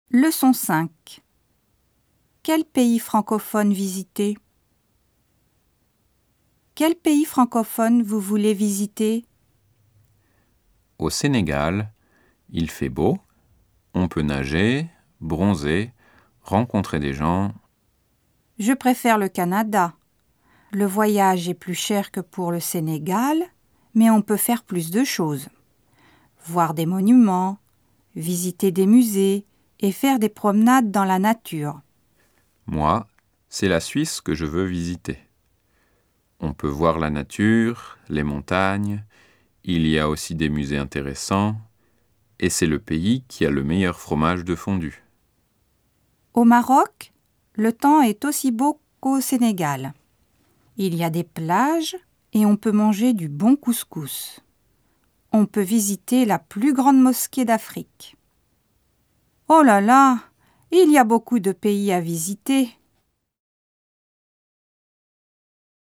Leçon 5. Quel pays francophone visiter? Quel pays francophone vous voulez visiter? Au Sénégal, il fait beau, on peut nager, bronzer, rencontrer des gens. Je préfère le Canada. Le voyage est plus cher que pour le Sénégal, mais on peut faire plus de choses. Voir des monuments, visiter des musées et faire des promenades dans la nature. Moi, c'est la Suisse que je veux visiter. On peut voir la nature, les montagnes, il y a aussi des musées intéressants, et c'est le pays qui a le meilleur fromage de fondue. Au Maroc, le temps est aussi beau qu'au Sénégal. Il y a des plages et on peut manger du bon couscous. On peut visiter la plus grande mosquée d'Afrique. Oh là là, il y a beaucoup de pays à visiter.